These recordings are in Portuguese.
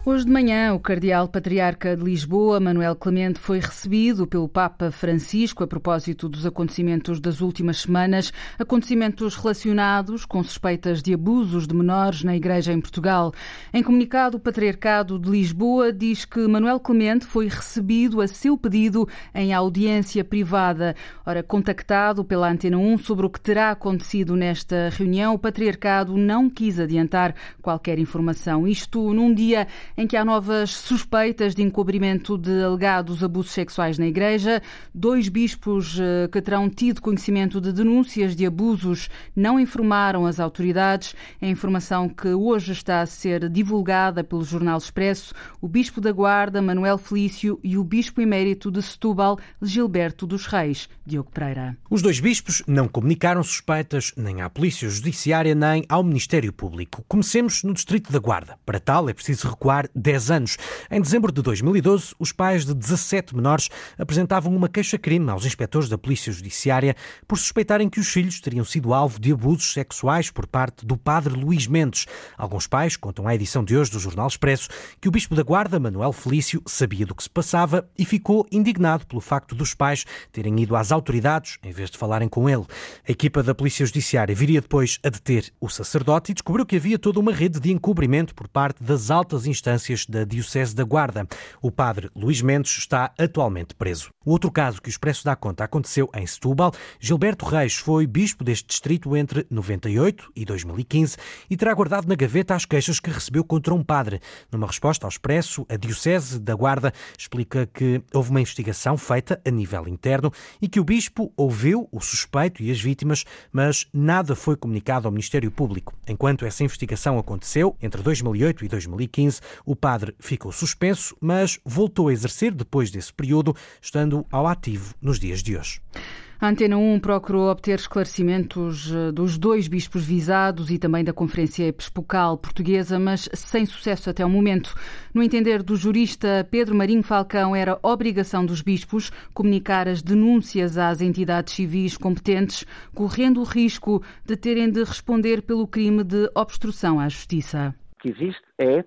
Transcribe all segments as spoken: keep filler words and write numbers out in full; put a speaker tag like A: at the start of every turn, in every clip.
A: Hoje de manhã, o cardeal patriarca de Lisboa, Manuel Clemente, foi recebido pelo Papa Francisco a propósito dos acontecimentos das últimas semanas, acontecimentos relacionados com suspeitas de abusos de menores na Igreja em Portugal. Em comunicado, o Patriarcado de Lisboa diz que Manuel Clemente foi recebido a seu pedido em audiência privada. Ora, contactado pela Antena um sobre o que terá acontecido nesta reunião, o Patriarcado não quis adiantar qualquer informação. Isto num dia em que há novas suspeitas de encobrimento de alegados abusos sexuais na Igreja. Dois bispos que terão tido conhecimento de denúncias de abusos não informaram as autoridades. É a informação que hoje está a ser divulgada pelo Jornal Expresso. O bispo da Guarda, Manuel Felício, e o bispo emérito de Setúbal, Gilberto dos Reis, Diogo Pereira.
B: Os dois bispos não comunicaram suspeitas nem à Polícia Judiciária nem ao Ministério Público. Comecemos no Distrito da Guarda. Para tal, é preciso recuar dez anos. Em dezembro de dois mil e doze, os pais de dezassete menores apresentavam uma queixa-crime aos inspectores da Polícia Judiciária por suspeitarem que os filhos teriam sido alvo de abusos sexuais por parte do padre Luís Mendes. Alguns pais contam à edição de hoje do Jornal Expresso que o bispo da Guarda, Manuel Felício, sabia do que se passava e ficou indignado pelo facto dos pais terem ido às autoridades em vez de falarem com ele. A equipa da Polícia Judiciária viria depois a deter o sacerdote e descobriu que havia toda uma rede de encobrimento por parte das altas instâncias da Diocese da Guarda. O padre Luís Mendes está atualmente preso. O outro caso que o Expresso dá conta aconteceu em Setúbal. Gilberto Reis foi bispo deste distrito entre noventa e oito e dois mil e quinze e terá guardado na gaveta as queixas que recebeu contra um padre. Numa resposta ao Expresso, a Diocese da Guarda explica que houve uma investigação feita a nível interno e que o bispo ouviu o suspeito e as vítimas, mas nada foi comunicado ao Ministério Público. Enquanto essa investigação aconteceu, entre dois mil e oito e dois mil e quinze, o padre ficou suspenso, mas voltou a exercer depois desse período, estando ao ativo nos dias de hoje.
A: A Antena um procurou obter esclarecimentos dos dois bispos visados e também da Conferência Episcopal Portuguesa, mas sem sucesso até o momento. No entender do jurista Pedro Marinho Falcão, era obrigação dos bispos comunicar as denúncias às entidades civis competentes, correndo o risco de terem de responder pelo crime de obstrução à justiça.
C: O que existe é,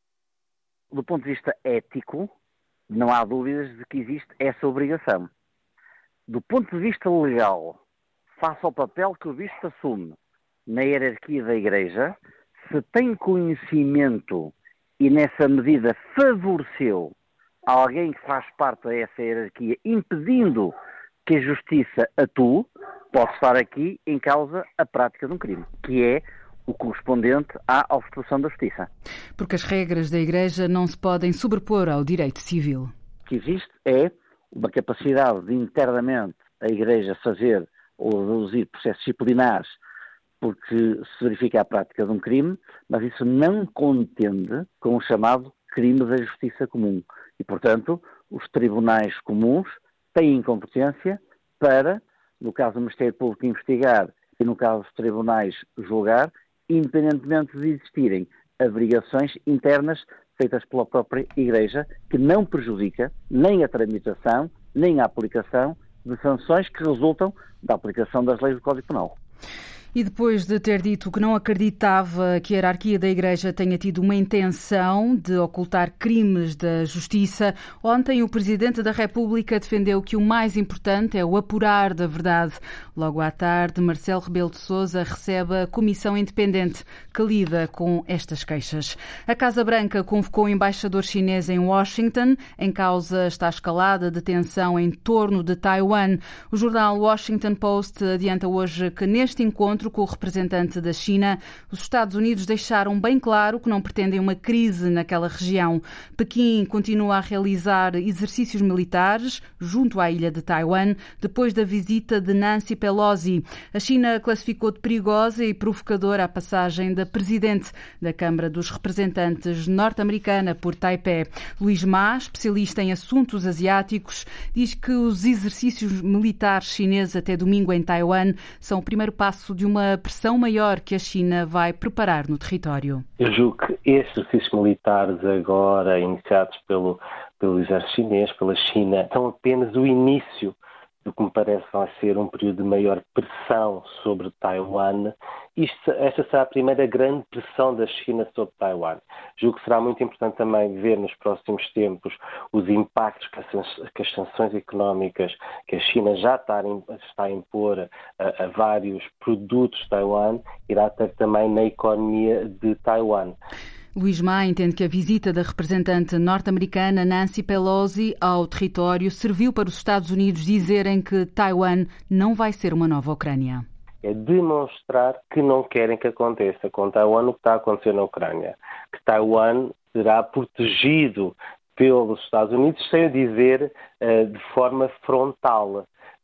C: do ponto de vista ético, não há dúvidas de que existe essa obrigação. Do ponto de vista legal, face ao papel que o bispo assume na hierarquia da Igreja, se tem conhecimento e nessa medida favoreceu alguém que faz parte dessa hierarquia, impedindo que a justiça atue, pode estar aqui em causa a prática de um crime, que é o correspondente à obstrução da justiça.
A: Porque as regras da Igreja não se podem sobrepor ao direito civil.
C: O que existe é uma capacidade de internamente a Igreja fazer ou reduzir processos disciplinares porque se verifica a prática de um crime, mas isso não contende com o chamado crime da justiça comum. E, portanto, os tribunais comuns têm competência para, no caso do Ministério Público investigar e no caso dos tribunais julgar, independentemente de existirem obrigações internas feitas pela própria Igreja, que não prejudica nem a tramitação, nem a aplicação de sanções que resultam da aplicação das leis do Código Penal.
A: E depois de ter dito que não acreditava que a hierarquia da Igreja tenha tido uma intenção de ocultar crimes da Justiça, ontem o Presidente da República defendeu que o mais importante é o apurar da verdade. Logo à tarde, Marcelo Rebelo de Sousa recebe a Comissão Independente que lida com estas queixas. A Casa Branca convocou o embaixador chinês em Washington. Em causa está a escalada de tensão em torno de Taiwan. O jornal Washington Post adianta hoje que neste encontro com o representante da China, os Estados Unidos deixaram bem claro que não pretendem uma crise naquela região. Pequim continua a realizar exercícios militares junto à ilha de Taiwan, depois da visita de Nancy Pelosi. A China classificou de perigosa e provocadora a passagem da presidente da Câmara dos Representantes norte-americana por Taipei. Luís Ma, especialista em assuntos asiáticos, diz que os exercícios militares chineses até domingo em Taiwan são o primeiro passo de uma pressão maior que a China vai preparar no território.
D: Eu julgo que estes exercícios militares agora iniciados pelo, pelo exército chinês, pela China, são apenas o início do que me parece vai ser um período de maior pressão sobre Taiwan. Isto, esta será a primeira grande pressão da China sobre Taiwan. Julgo que será muito importante também ver nos próximos tempos os impactos que as sanções económicas que a China já está a impor a, a vários produtos de Taiwan irá ter também na economia de Taiwan.
A: Luís Má entende que a visita da representante norte-americana Nancy Pelosi ao território serviu para os Estados Unidos dizerem que Taiwan não vai ser uma nova Ucrânia.
D: É demonstrar que não querem que aconteça com Taiwan o que está a acontecer na Ucrânia. Que Taiwan será protegido pelos Estados Unidos, sem o dizer uh, de forma frontal,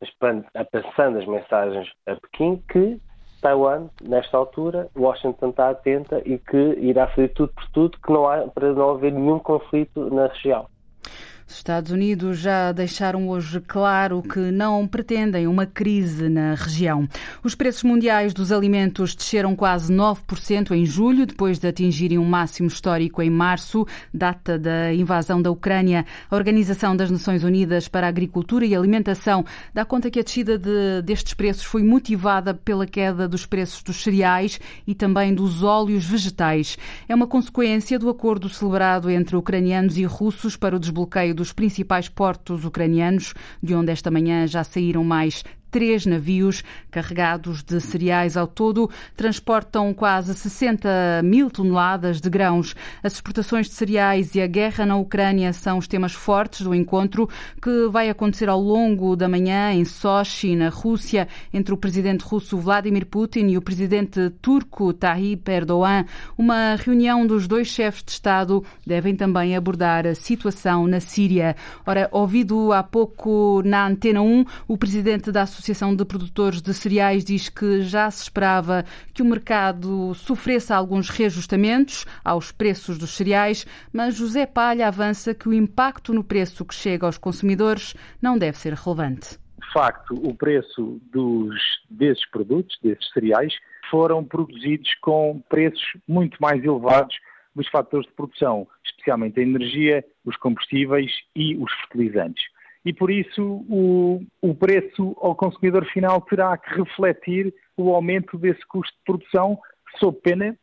D: passando as mensagens a Pequim que Taiwan, nesta altura, Washington está atenta e que irá fazer tudo por tudo que não há, para não haver nenhum conflito na região.
A: Os Estados Unidos já deixaram hoje claro que não pretendem uma crise na região. Os preços mundiais dos alimentos desceram quase nove por cento em julho, depois de atingirem um máximo histórico em março, data da invasão da Ucrânia. A Organização das Nações Unidas para a Agricultura e Alimentação dá conta que a descida de, destes preços foi motivada pela queda dos preços dos cereais e também dos óleos vegetais. É uma consequência do acordo celebrado entre ucranianos e russos para o desbloqueio dos principais portos ucranianos, de onde esta manhã já saíram mais três navios carregados de cereais. Ao todo, transportam quase sessenta mil toneladas de grãos. As exportações de cereais e a guerra na Ucrânia são os temas fortes do encontro que vai acontecer ao longo da manhã em Sochi, na Rússia, entre o presidente russo Vladimir Putin e o presidente turco Tayyip Erdogan. Uma reunião dos dois chefes de Estado devem também abordar a situação na Síria. Ora, ouvido há pouco na Antena um, o presidente da Associação Associação de Produtores de Cereais diz que já se esperava que o mercado sofresse alguns reajustamentos aos preços dos cereais, mas José Palha avança que o impacto no preço que chega aos consumidores não deve ser relevante.
E: De facto, o preço dos, desses produtos, desses cereais, foram produzidos com preços muito mais elevados dos fatores de produção, especialmente a energia, os combustíveis e os fertilizantes. E por isso o, o preço ao consumidor final terá que refletir o aumento desse custo de produção, sob pena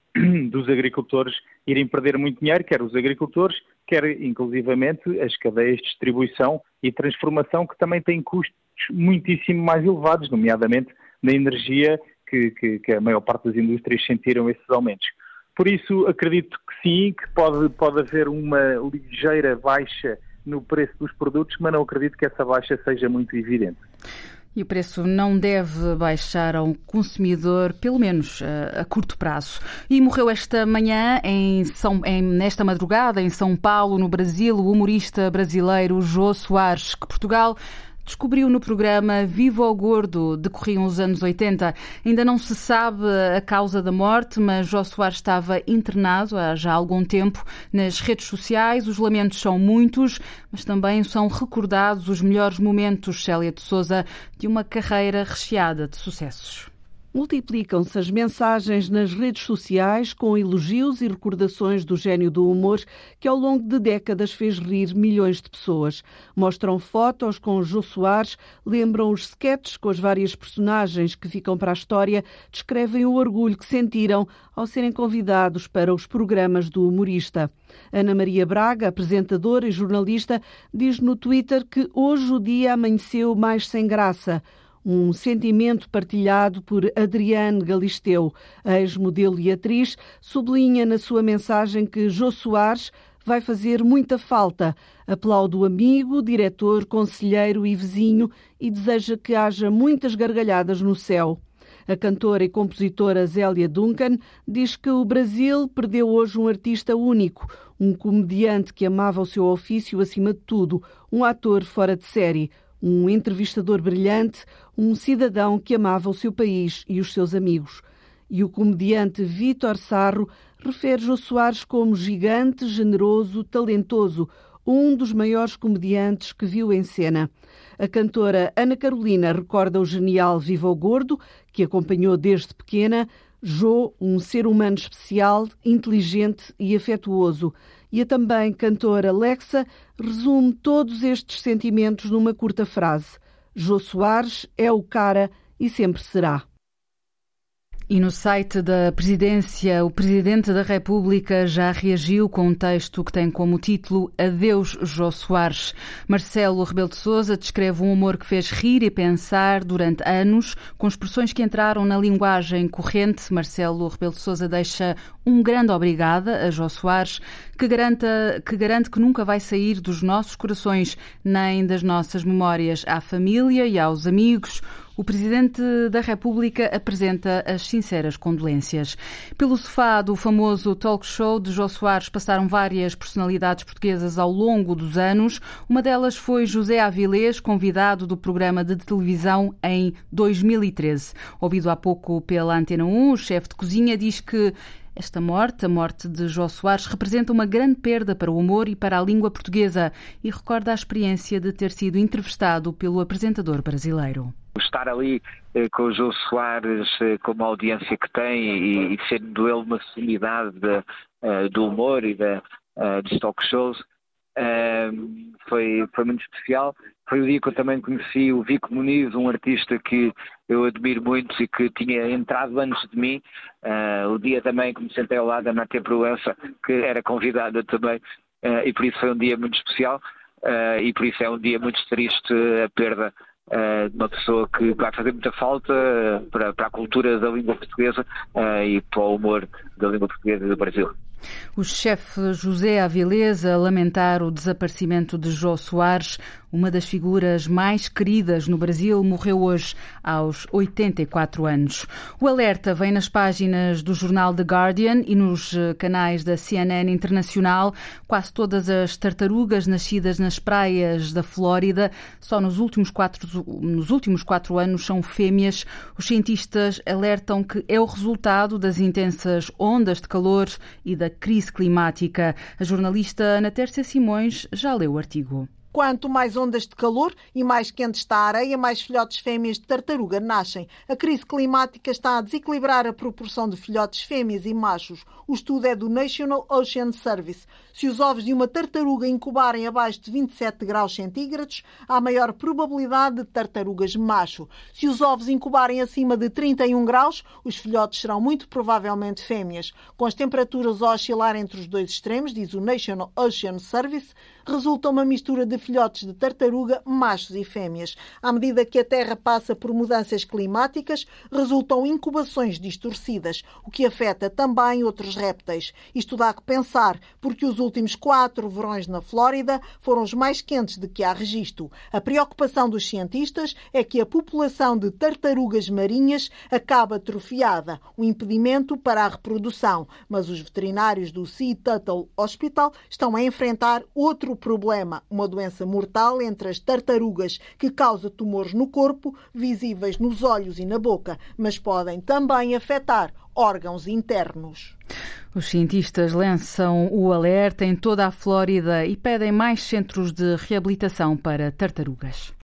E: dos agricultores irem perder muito dinheiro, quer os agricultores, quer inclusivamente as cadeias de distribuição e transformação, que também têm custos muitíssimo mais elevados, nomeadamente na energia, que, que, que a maior parte das indústrias sentiram esses aumentos. Por isso acredito que sim, que pode, pode haver uma ligeira baixa no preço dos produtos, mas não acredito que essa baixa seja muito evidente.
A: E o preço não deve baixar ao consumidor, pelo menos a, a curto prazo. E morreu esta manhã, em São, em, nesta madrugada, em São Paulo, no Brasil, o humorista brasileiro Jô Soares, que Portugal descobriu no programa Viva o Gordo, decorriam os anos oitenta. Ainda não se sabe a causa da morte, mas Jô Soares estava internado há já algum tempo. Nas redes sociais os lamentos são muitos, mas também são recordados os melhores momentos, Célia de Sousa, de uma carreira recheada de sucessos.
F: Multiplicam-se as mensagens nas redes sociais com elogios e recordações do gênio do humor que ao longo de décadas fez rir milhões de pessoas. Mostram fotos com Jô Soares, lembram os sketches com as várias personagens que ficam para a história, descrevem o orgulho que sentiram ao serem convidados para os programas do humorista. Ana Maria Braga, apresentadora e jornalista, diz no Twitter que hoje o dia amanheceu mais sem graça. Um sentimento partilhado por Adriane Galisteu, ex-modelo e atriz, sublinha na sua mensagem que Jô Soares vai fazer muita falta. Aplaude o amigo, diretor, conselheiro e vizinho e deseja que haja muitas gargalhadas no céu. A cantora e compositora Zélia Duncan diz que o Brasil perdeu hoje um artista único, um comediante que amava o seu ofício acima de tudo, um ator fora de série, um entrevistador brilhante, um cidadão que amava o seu país e os seus amigos. E o comediante Vítor Sarro refere Jô Soares como gigante, generoso, talentoso, um dos maiores comediantes que viu em cena. A cantora Ana Carolina recorda o genial Viva o Gordo, que acompanhou desde pequena, Jô, um ser humano especial, inteligente e afetuoso. E a também cantora Lexa resume todos estes sentimentos numa curta frase. Jô Soares é o cara e sempre será.
A: E no site da Presidência, o Presidente da República já reagiu com um texto que tem como título Adeus, Jô Soares. Marcelo Rebelo de Sousa descreve um humor que fez rir e pensar durante anos, com expressões que entraram na linguagem corrente. Marcelo Rebelo de Sousa deixa um grande obrigada a Jô Soares, que garante, que garante que nunca vai sair dos nossos corações nem das nossas memórias. À família e aos amigos, o Presidente da República apresenta as sinceras condolências. Pelo sofá do famoso talk show de Jô Soares passaram várias personalidades portuguesas ao longo dos anos. Uma delas foi José Avilés, convidado do programa de televisão em dois mil e treze. Ouvido há pouco pela Antena um, o chefe de cozinha diz que esta morte, a morte de Jô Soares, representa uma grande perda para o humor e para a língua portuguesa e recorda a experiência de ter sido entrevistado pelo apresentador brasileiro.
G: Estar ali eh, com o Jô Soares, eh, com uma audiência que tem e, e sendo ele uma celebridade de, uh, do humor e de, uh, dos talk shows, uh, foi, foi muito especial. Foi o dia que eu também conheci o Vico Muniz, um artista que eu admiro muito e que tinha entrado antes de mim. Uh, o dia também que me sentei ao lado da Maté Proença, que era convidada também, uh, e por isso foi um dia muito especial uh, e por isso é um dia muito triste a perda Uh, de uma pessoa que vai fazer muita falta uh, para, para a cultura da língua portuguesa uh, e para o humor da língua portuguesa do Brasil.
A: O chefe José Avilés a lamentar o desaparecimento de Jô Soares, uma das figuras mais queridas no Brasil, morreu hoje aos oitenta e quatro anos. O alerta vem nas páginas do jornal The Guardian e nos canais da C N N Internacional. Quase todas as tartarugas nascidas nas praias da Flórida só nos últimos quatro, nos últimos quatro anos são fêmeas. Os cientistas alertam que é o resultado das intensas ondas de calor e da crise climática. A jornalista Ana Tércia Simões já leu o artigo.
H: Quanto mais ondas de calor e mais quente está a areia, mais filhotes fêmeas de tartaruga nascem. A crise climática está a desequilibrar a proporção de filhotes fêmeas e machos. O estudo é do National Ocean Service. Se os ovos de uma tartaruga incubarem abaixo de vinte e sete graus centígrados, há maior probabilidade de tartarugas macho. Se os ovos incubarem acima de trinta e um graus, os filhotes serão muito provavelmente fêmeas. Com as temperaturas a oscilar entre os dois extremos, diz o National Ocean Service, resulta uma mistura de filhotes de tartaruga, machos e fêmeas. À medida que a Terra passa por mudanças climáticas, resultam incubações distorcidas, o que afeta também outros répteis. Isto dá que pensar, porque os últimos quatro verões na Flórida foram os mais quentes de que há registro. A preocupação dos cientistas é que a população de tartarugas marinhas acaba atrofiada, um impedimento para a reprodução. Mas os veterinários do Sea Turtle Hospital estão a enfrentar outro problema, uma doença mortal entre as tartarugas que causa tumores no corpo, visíveis nos olhos e na boca, mas podem também afetar órgãos internos.
A: Os cientistas lançam o alerta em toda a Flórida e pedem mais centros de reabilitação para tartarugas.